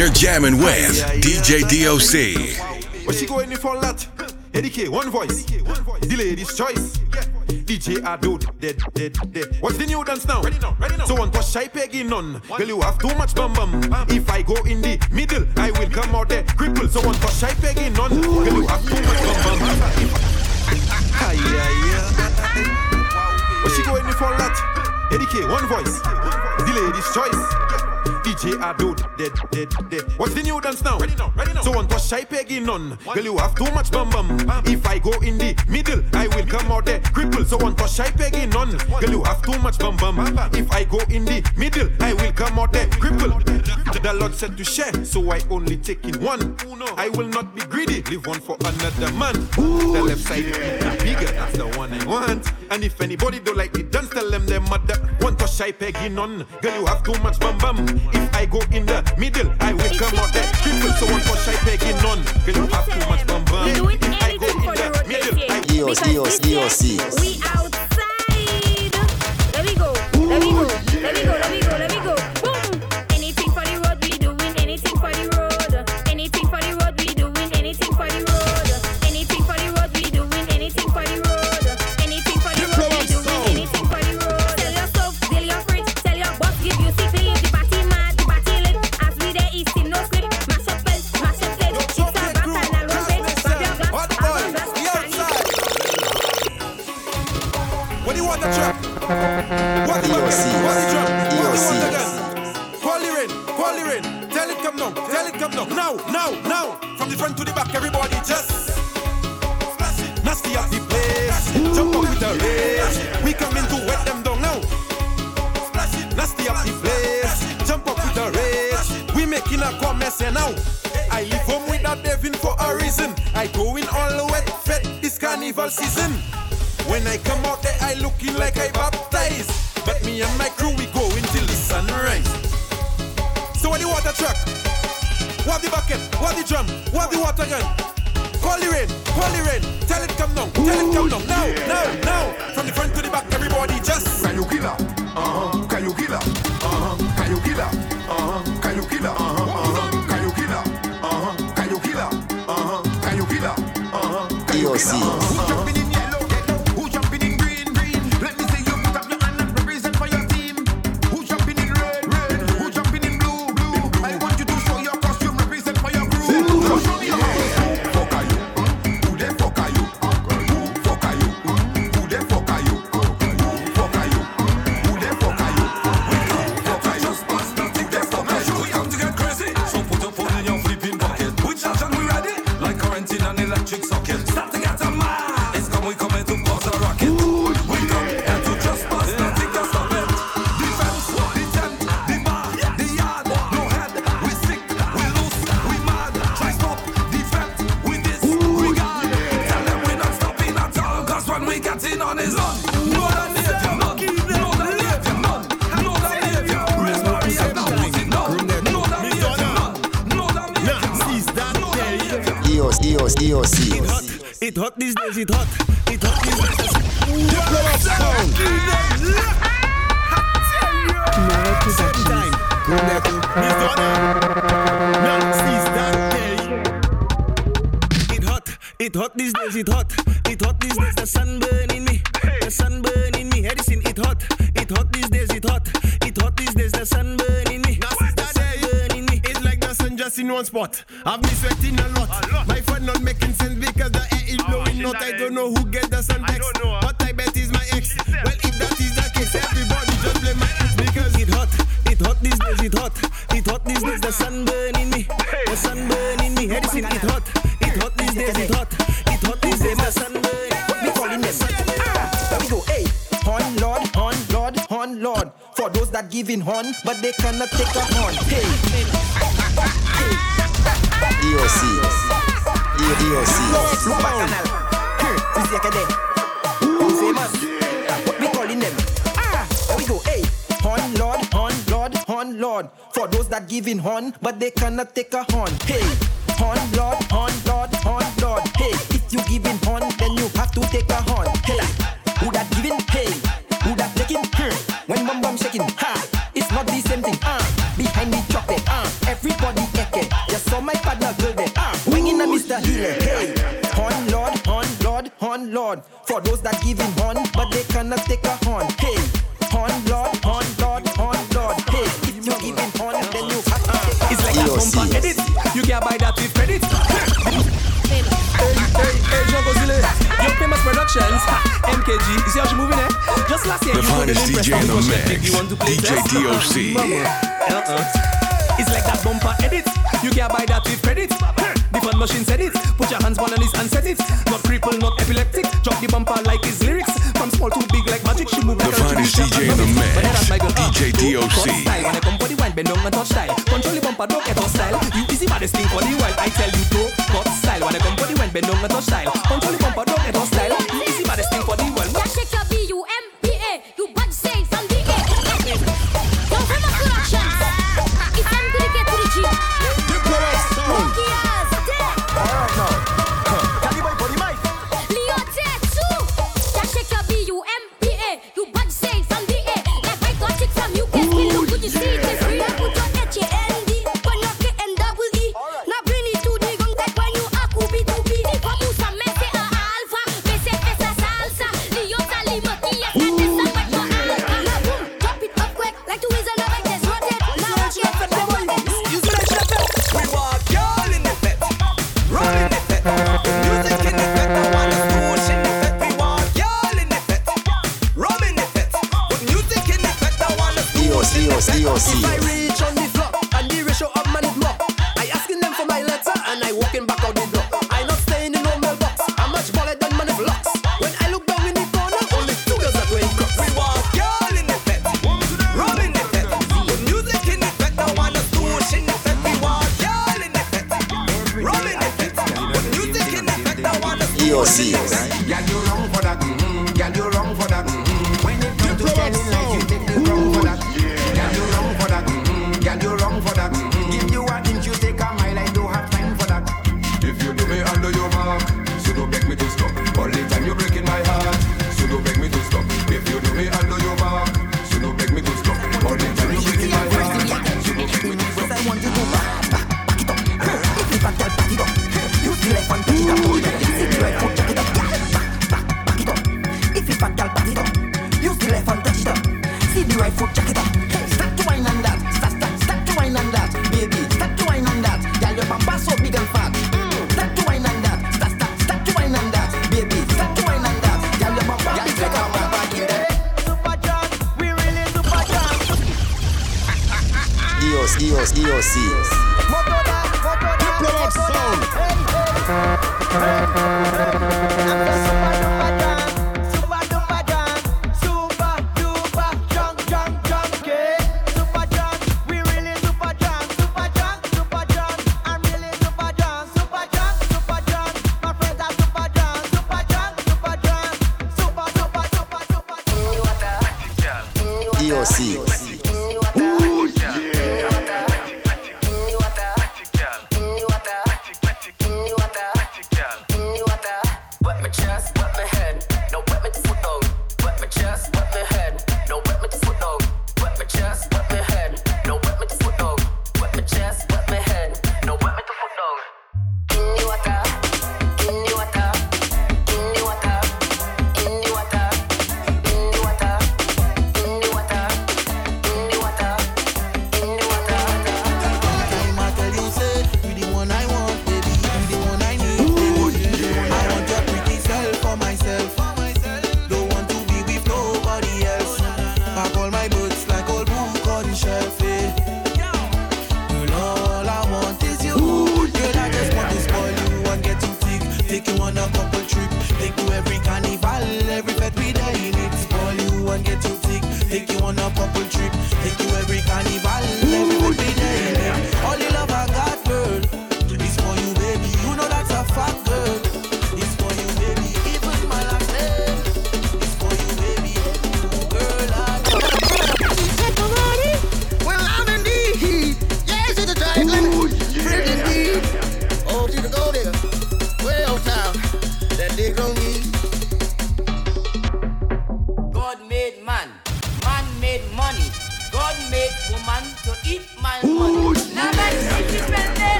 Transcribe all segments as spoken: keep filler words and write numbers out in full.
You're jamming with D J D O C. But she go in for that. Eddie K, one voice. The lady's choice. D J Adod, dead, dead, dead. What's the new dance now? Ready now, ready now. So one touch shy peggy none. Girl, you have too much bum bum. If I go in the middle, I will come out there cripple. So one touch shy peggy none. Girl, you have too much bum bum. Ay, ay, ay. But she go in for that. Eddie K, one voice. The lady's choice. D J Adod, dead, dead, dead. What's the new dance now? Ready now, ready now. So one touch shy peggy none. Girl, you have too much bum bum. If I go in the middle, I will come out there cripple. So one touch shy peggy none. Girl, you have too much bum bum. If I go in the middle, I will come out there cripple. The Lord said to share, so I only take in one. I will not be greedy, leave one for another man. The left side is bigger, that's the one I want. And if anybody don't like the dance, tell them their mother. One touch shy peggy none. Girl, you have too much bum bum. If I go in the middle, I will come out there cripple. So one touch shy peggy none. Girl, you have too much bum bum. If I go in the middle, I D O C, D O C, D O C. We outside. Let me go, let me go, let me go, let me go, let me go. Boom. Anything for the road, we doing anything for the road. Anything for the road, we doing anything for the road. Anything for the road, we doing anything for the road. Anything for the road, we doing anything for the road. Tell your stove, tell your fridge, tell your boss, give you sick leave. The party mad, the party lit. As we there, east in no slip. Mash up belt, mash up plate. Chicks are back and I'll run it. Grab your glass, I'll run glass. what do you want the trap? What do you want the What do you want the gun? Call the rain, call the rain. Tell it come down, tell it come down. Now, now, now. From the front to the back, everybody just splash it. Nasty at the place. Jump up with the rage. We coming to wet them down now. Splash it. Nasty at the place. Jump up with the rage. We making a commerce now. I live home without Devin for a reason. I go in all wet, fed this carnival season. When I come out there, I looking like I baptized. But me and my crew, we go until the sunrise. So what the water truck? What the bucket? What the drum? What the water gun? Call the rain, call the rain. Tell it come down, tell it come down. Now, now, now. From the front to the back, everybody just. Can you kill her? Uh-huh. Can you kill her? Uh-huh. Can you kill her? Uh-huh. Can you kill her? Uh-huh. Can you kill her? Uh-huh. Can you kill her? Uh-huh. Can you kill her? Uh-huh. D O C. Who jumping in yellow? Who jumping in green? Green. Let me see you put up your hand and represent for your team. Who jumping in red? Red. Who jumping in blue? Blue. I want you to show your costume, represent for your crew. Show me your who fuck are you? Who the fuck are you? Who fuck are you? Who the fuck are you? Who fuck are you? Who the fuck are you? Who fuck are you? Just pass nothing, the fuck are you? We come to get crazy, so put your phone in your flipping pocket. We charge and we ready, like current in an electric socket. Start to get a mad. It's come, we coming to cause a rocket. We come here to just pass nothing, can stop it. Defense, the tent, the bar, the yard, no head. We sick, we loose, we mad. Try stop, defend, we this, we got. Tell them we not stopping at all, cause when we get in on his own, no that leave you none, no that leave you none, no that leave you. Raise barriers, now put it down, no that leave you none, no that leave you none, no that leave you. D O C, D O C, D O C. It hot, it hot these days, it hot, it hot these days. Same time. Now seize that day. It hot, it hot these days, it hot, it hot these days. The sun burning me, the sun burning me. Edison, it hot, it hot these days, it hot, it hot these days. The sun burning me, the sun burning me. It's like the sun just in one spot. I've been sweating a lot. My fun not making sense because the air is blowing out. I don't know who get the sun text, but I bet it's my ex. Well, if that is the case, everybody just blame my ex because It hot, it hot these days, it hot, it hot these days. The sun burning me, the sun burning me. Edison, it hot, it hot these days, it hot, it hot these days. The sun burning. We calling them. Ah, there we go. Hey, horn lord, horn lord, horn lord. For those that give in horn, but they cannot take a horn. Hey, D O C. D O C. look back canal. Hmm, this is like a famous. What we calling them? Ah, there we go. Hey, horn lord, horn lord, horn lord. For those that give in horn, but they cannot take a horn. Hey, horn lord, horn lord, horn lord. Hey, if you give in horn, then you have to take a horn. Hey, who that giving? Hey, who that taking? Hmm, when bum bum shaking, ha, it's not the same thing. Ah, behind the chocolate, ah, everybody eke. a healing. Hey, horn lord, horn lord, horn lord. For those that give him horn, but they cannot take a horn. Hey, horn lord, horn lord, horn lord. Hey, if you give him horn, then you have to take a It's like a bumper edit. You can't buy that with credit. Hey, hey, hey, Jean Gozile, your famous productions, M K G, you see how she moving eh? Just last year The you finest D J in the mix, you want to play D J D O C. uh-uh. It's like that bumper edit, you can't buy that with credit. Different machine said it, put your hands one on this and set it. Not cripple, not epileptic, drop the bumper like his lyrics. From small to big like magic, she move like The finest D J in the mix, D J D O C. Style, when I come for the wine, bend down and touch style. Control the bumper, don't get off style. You easy baddest thing for the while, I tell you to cut style. When I come for the wine, bend down and touch style. Control the bumper, don't get off style. You easy baddest thing for the while. Yeah, shake your B U M P A. You bad say from the A. Don't come up productions. It's time to get to the G. Monkey ass, dead. Alright now. Cali boy for the mic. Leo Tetsu. Yeah, shake your B U M P A. You bad say from the A. Like I got it from U K. Look good, you see it is real. Put your H A N D. When you get N double E. Now bring it to the gun that when you are Kubi to be. Como usa mese a alfa. Mese pesa salsa. Leo tali monkey ass. Like this and wet your alpha. Now boom, drop it up quick. Like two is another test. Run it. Now watch it. We walk y'all in the pet, rum in the pet, music in the pet, I wanna push in the pet. We walk y'all in the pet, rum in the pet, with music in the pet, I wanna D O C, D O C, D O C. If I reach on the floor and the ratio of man is more, I asking them for my letter and I walking back out the door. I not staying in no mailbox. I'm much baller than man is locks. When I look down in the corner, only two girls are going cross. We walk y'all in the pet, rum in the pet, with music in the pet, I wanna push in the pet. We walk y'all in the pet, rum in the pet, with music in the pet, I wanna D O C. Girl, you wrong for that. Mm-hmm. Girl, you wrong for that. Mm-hmm. When it comes to telling lies, you take the wrong for that. Girl, you wrong for that. Mm-hmm. Girl, you wrong for that. Mm-hmm. Give you a inch, you take a mile. I don't have time for that. If you do me under your mark, so don't beg me to stop. All the time you're breaking my heart, so don't beg me to stop. If you do me under your mark, so don't beg me to stop. All the time you're breaking my heart, so don't beg me to stop. I want you to back, back, back it up. If you back, back it up. You feel like one, touch it up. See the right foot, check it up. Back, back, back it up. If you back, back it up. You feel like one, touch it up. See the right foot, check it up. Start to wine on that. Start, start, start to wine on that, baby. Start to wine on that. Girl, your bumper so big and fat. Start to wine on that. Start, start, start to wine on that, baby. Start to wine on that. Girl, your bumper big like a fat back in there. Super John, we really Super John. D O C, D O C, D O C. Diplomat sound. D O C. Wet my chest, wet my head.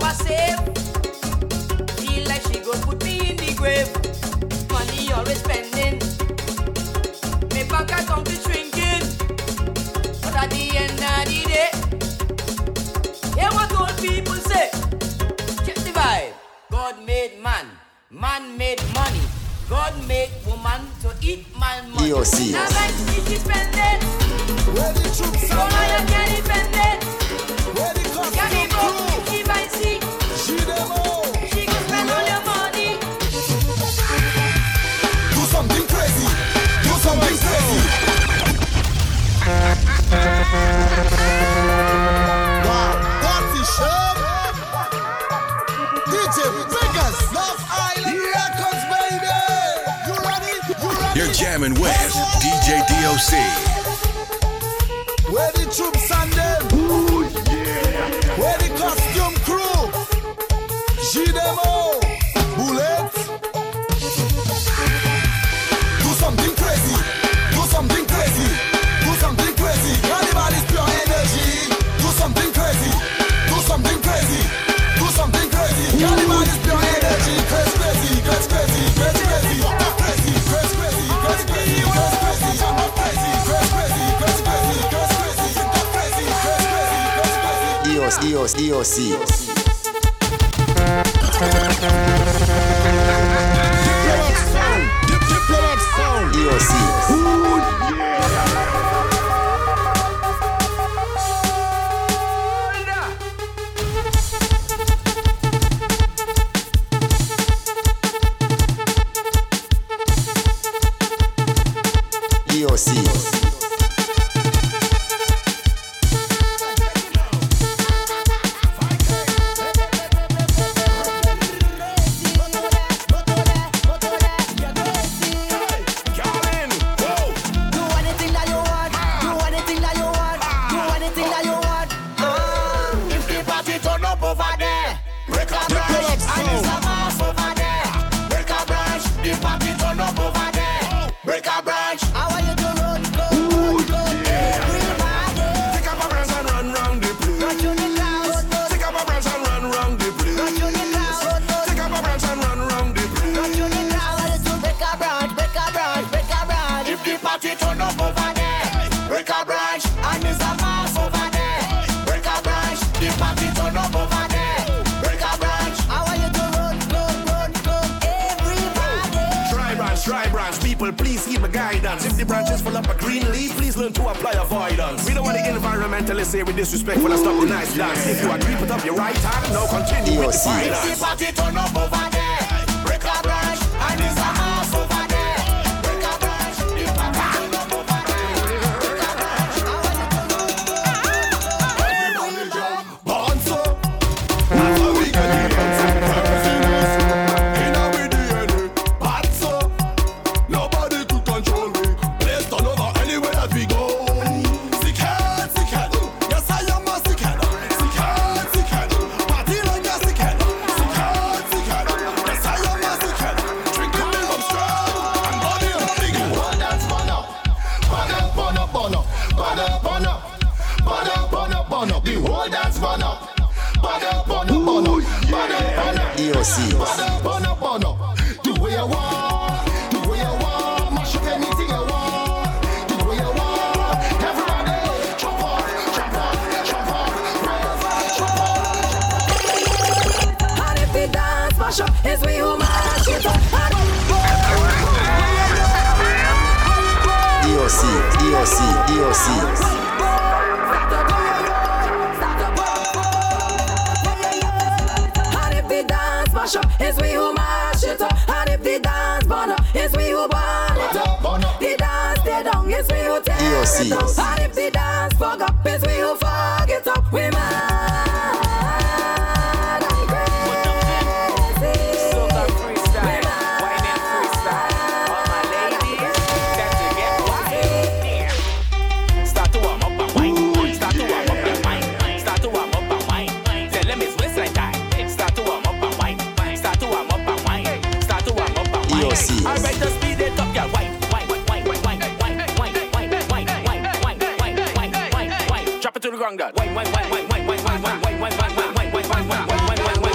never save. Feel like she go put me in the grave. Money always spending. My bank account is shrinking. But at the end of the day, hear what old people say. Check the vibe. God made man, man made money. God made woman to eat man money. D O C. Now like independent. Where the troops So are. now you can independent. Where the Can costume you go? crew. She might see. She them all. She go spend all your money. Do something crazy. Do something crazy. Wow, party show. D J Vegas, Love Island Records, baby. You ready? You ready? You're jamming with D J D O C. Where the troops and them? Where the costume crew? G them all. Bullets. Do something crazy. Do something crazy. Do something crazy. Carnival is pure energy. Do something crazy. Do something crazy. Do something crazy. Carnival is pure energy. Crazy, crazy, crazy, crazy, crazy, crazy, crazy, crazy, crazy, crazy, crazy, crazy, crazy, I'm not crazy, crazy, crazy, crazy, crazy, crazy, crazy, I'm not crazy, crazy, crazy, crazy, crazy. D O C, D O C, D O C. Diplomat sound, dip, diplomat sound. D O C. D O C. Do anything that you want. Do anything that you want. Do anything that you want. Ah, if the party turn up over there, break a branch. And it's a mass over there. Break a branch. The party turn up over there. Break a branch. I want you to run, go, run, go. Everybody. Take up a branch and run round the place. Run to the crowd. Take up a branch and run round the place. Run to the crowd. Take up a branch and run round the place. Run to the crowd. I want you to break a branch, break a branch, break a branch. If the party turn up over there, break a branch. And it's a mass over there. Break a branch. The party turn up over there. Break a branch. I want you to run, go, run, go. Everybody. Try branch, try branch. People, please heed my guidance. If the branch is full up a green leaf, please learn to apply avoidance. We don't want the environmentalists say we disrespectful and stop the nice dance. If you agree, put up your right hand. Now continue with the If the finance. party turn up over there, break a branch. And it's a mass over there. Break a branch. The party turn up over there. Break a branch. I want you to run. Bounce up. That's how we get the dance. Craziness in our D N A. Bounce up. Nobody could control me. Place turn over anywhere that we go. Sick head, sick head. Yes, I am a sick head. Sick head, sick head. Party like a sick head. Sick head, sick head. Yes, I am a sick head. Drinking milk, I'm strong. And body up, big. One dance, burn up. Burn up, burn up, burn up. Burn up, burn up. Burn up, burn up, burn up. The whole dance burn up. Burn up, burn up, burn up. Burn up, burn up. D O C. Burn up, burn up, burn up. Do what you want. Do what you want. Mash up anything you want. Do what you want. Everybody, jump on, jump on, jump on. Jump on. And if the dance mash up, it's we who mash it up. D O C. D O C. D O C. And if the dance mash up, it's we who mash it up. And if the dance burn up, it's we who burn it up. The dance stay down, it's we who tear D O C. it up. And if the dance fog up, it's we who fog it up. We mad and crazy. Soca freestyle, wine and freestyle. All my ladies, time to get wild. Start to warm up and wine. Start to warm up and wine. Start to warm up and wine. Tell them it's waistline time. Start to warm up and wine. Start to warm up and wine. Start to warm up and wine. D O C. Alright, just speed it up, girl. Wine, wine, wine, wine, wine, wine, wine, wine, wine, wine, wine, wine, wine, wine, wine. Drop it to the ground, girl. Wine, wine, wine, wine, wine, wine, wine, wine, wine, wine, wine, wine, wine, wine, wine, wine, wine, wine.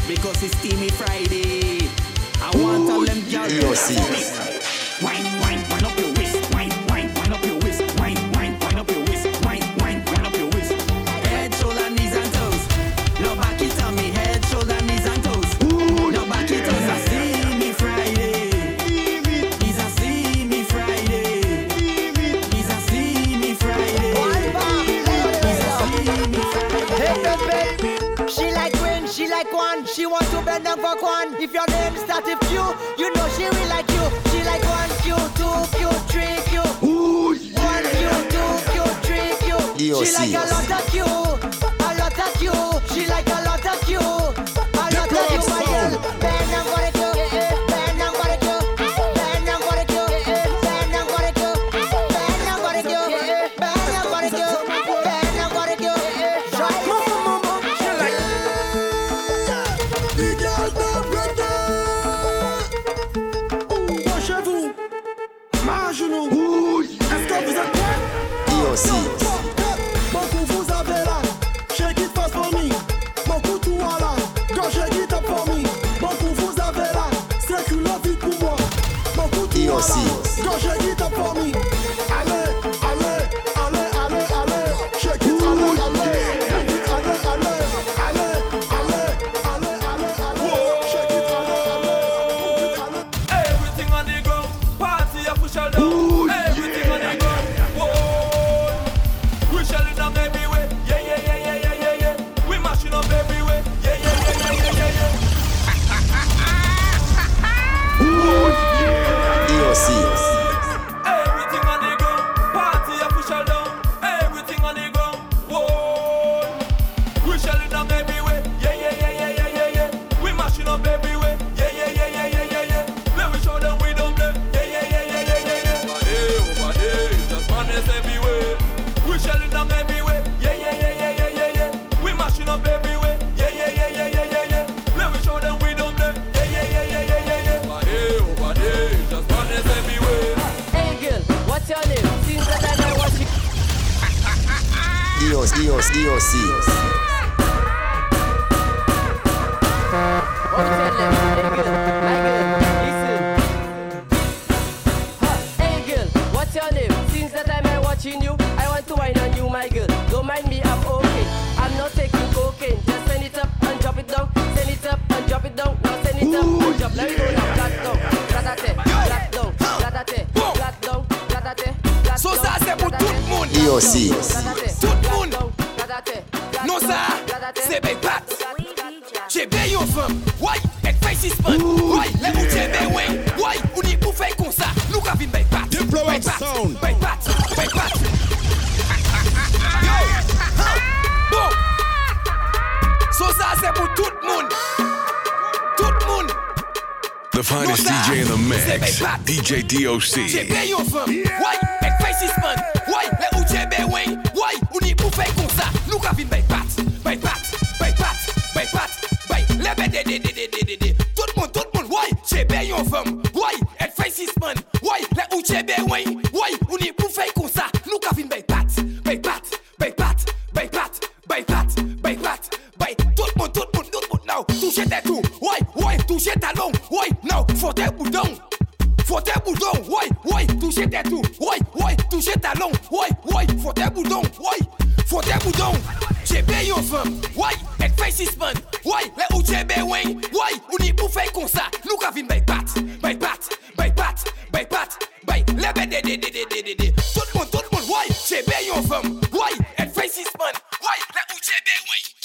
because it's Steamy Friday. I want all them girls D O C. Wine, wine, wine up your waist. Wine, wine, wine up your waist. Wine, wine, wine up your waist. Wine, wine, wine up your waist. Head, shoulder, knees and toes. No back it on me. Head, shoulder, knees and toes. No back it on me. Steamy Friday. It's a Steamy Friday. It's a Steamy Friday. It's a Steamy Friday. She like Queen, she like one. She want to bend down for one. If your name start with Q, you know she will like you. She like one Q, two Q, three Q. One Q, two Q, three Q. She like a lot of Q, a lot of Q. She like a lot of Q, a lot of Q. My girl, bend down for the Q, bend down for the Q, bend down for the Q, bend down for the Q, bend down for the Q, bend down for the Q, bend down for the Q. Est-ce que vous êtes prêts? D O C. Mon coup vous avez là, shake it fast for me. Mon coup tout à là, quand shake it up for me. Mon coup vous avez là, circule vite pour moi. Mon coup tout à là, quand shake it up for me. Allez, allez, allez, allez, allez, shake it, allez, allez, shake it, allez, allez, allez, allez, allez, allez, shake it, allez, allez. Everything on the ground, party official down. Everything on the ground, whoa. We shelling down everywhere, yeah, yeah, yeah, yeah, yeah, yeah, yeah. We mashing up everywhere, yeah, yeah, yeah, yeah, yeah, yeah, yeah. D O C. Everything on the ground, party official down. Everything on the ground, whoa. We shelling down everywhere, yeah, yeah, yeah, yeah, yeah, yeah, yeah. We mashing up everywhere, yeah, yeah, yeah, yeah, yeah, yeah, yeah. Let me show them we don't play, yeah, yeah, yeah, yeah, yeah, yeah, yeah. Over there, over there, just madness everywhere. We shelling down everywhere, yeah, yeah, yeah, yeah, yeah, yeah, yeah. We mashing up everywhere, yeah, yeah, yeah, yeah, yeah, yeah, yeah. Let me show them we don't play, yeah, yeah, yeah, yeah, yeah, yeah, yeah. Over there, over there, just madness everywhere. Hey girl, what's your name? Since the time I watch you. D O C. D O C. D O C. What's your name? Hey girl, my girl, listen. Huh, hey girl, what's your name? Since the time I'm watching you, I want to whine on you, my girl. Don't mind me, I'm okay. I'm not taking cocaine. Just send it up and drop it down. Send it up and drop it down. Now send it up and drop. Let me go now. Flat down, flat down, flat down, flat down, flat down, flat down. So ça c'est pour tout le monde. D O C. Tout le monde. Non ça, c'est big pat. J'ai bien yon femme. Ouais, elle fait six man. Ouais, les bouts j'ai bien ouais. Ouais, on y pour faire comme ça. Nous qu'à vin big pat. Big pat, big pat, big pat. Yo, bon. So ça c'est pour tout le monde. Tout le monde. The finest D J in the mix, D J D O C. J'ai bien yon femme. Ouais, elle fait six man. Ouais, les bouts j'ai bien ouais. Ouais, on y pour faire comme ça. Nous qu'à vin big pat. Big pat, big pat, big pat. Les bêtes, tout le monde, tout le monde, ouais, j'ai bien yon femme, ouais, elle fait six man, ouais, les ou j'ai bien, ouais, ouais, on y pour faire comme ça, nous qu'à vin big pat, big pat, big pat, big pat, big pat, big pat, big, tout le monde, tout le monde, tout le monde, now, touchez tes tout, ouais, ouais, touchez talon, ouais, now, faut tes boudons, faut tes boudons, ouais, ouais, touchez tes tout, ouais, ouais, touchez talon, ouais, ouais, faut tes boudons, ouais, faut tes boudons. J'ai bien yon femme, ouais, elle fait six man, ouais, les ou j'ai bien ouais, ouais, on y pour faire comme ça, nous qu'à vin big pat, big pat, big pat, big pat, big, les bêtes, tout le monde, tout le monde, ouais, j'ai bien yon femme, ouais, elle fait six man, ouais, les ou j'ai bien ouais.